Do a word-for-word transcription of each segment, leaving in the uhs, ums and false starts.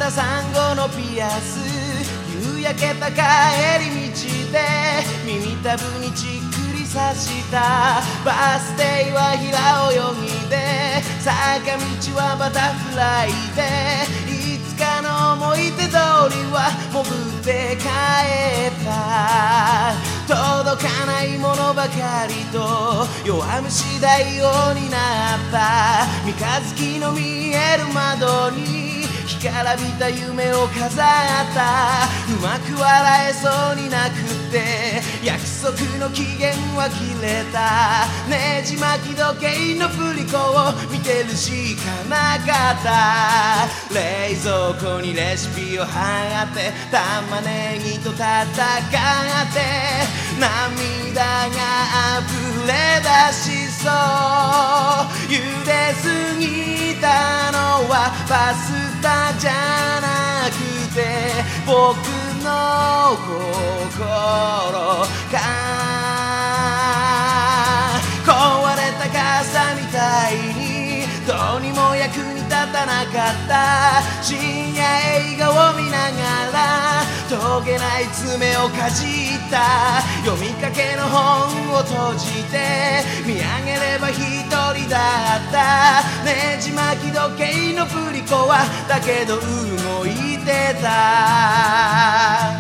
したサンゴのピアス、夕焼けた帰り道で耳たぶにちっくり刺したバス停は平泳ぎで坂道はバタフライでいつかの思い出通りは潜って帰った。届かないものばかりと弱虫大王になった三日月の見える窓に干からびた夢を飾った。うまく笑えそうになくって約束の期限は切れた。ねじ巻き時計の振り子を見てるしかなかった。冷蔵庫にレシピを貼って玉ねぎと戦って涙が溢れ出しそう。茹ですぎたのはパスタじゃなくて僕の心か。壊れた傘みたいにどうにも役に立たなかった。深夜映画を見ながら溶けない爪をかじった。読みかけの本を閉じて見上げれば一人だった。ねじ巻き時計の振り子はだけど動いてた。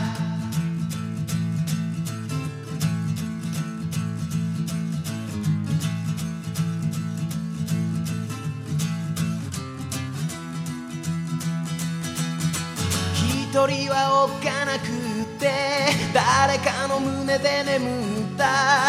一人はおっかなくって誰かの胸で眠った。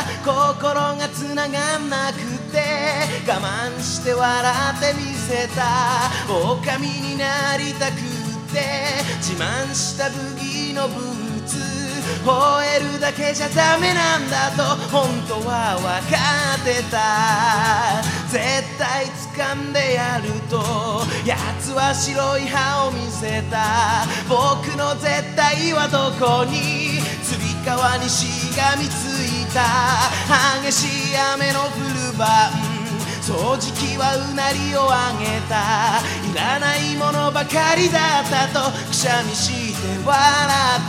心がつながんなくって我慢して笑ってみせた。狼になりたくって自慢した武器のブーツ吠えるだけじゃダメなんだと本当は分かってた。絶対掴んでやると奴は白い歯を見せた。僕の絶対はどこにつり革にしがみついた。激しい雨の降る晩掃除機はうなりを上げた。いらないものばかりだったとくしゃみして笑った。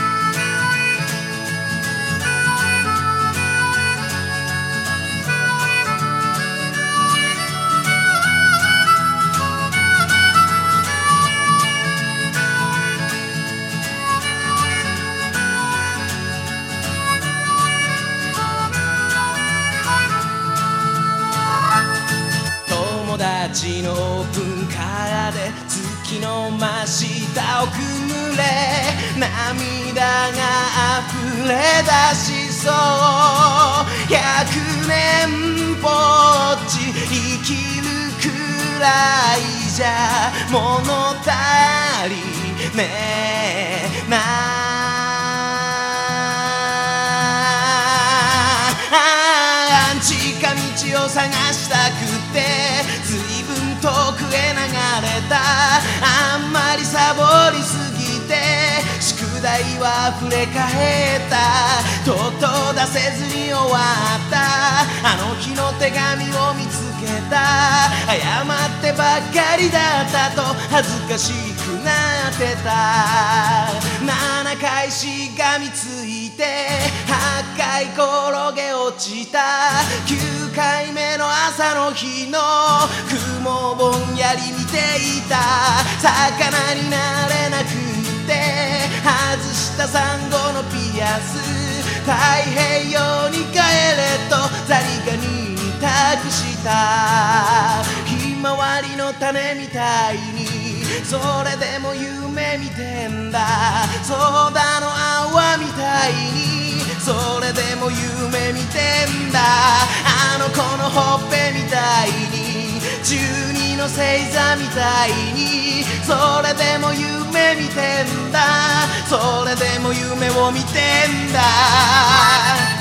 友達のオープンカーで月の真下をくぐれ涙が溢れ出しそう。百年ぼっち生きるくらいじゃ物足りねえな。近道を探したくってずいぶん遠くへ流れた。あんまりサボりすぎて宿題は溢れ返った。とうとう出せずに終わったあの日の手紙を見つけた。謝ってばっかりだったと恥ずかしくなってた。ななかいしがみついてはっかい転げ落ちた。きゅうかいめの朝の日の雲をぼんやり見ていた。魚になれなくって外したサンゴのピアス太平洋に帰れとザリガニに託した。ひまわりの種みたいにそれでも夢見てんだ。ソーダの泡みたいにそれでも夢見てんだ。あの子のほっぺみたいに中二の星座みたいにそれでも夢見てんだ。それでも夢を見てんだ。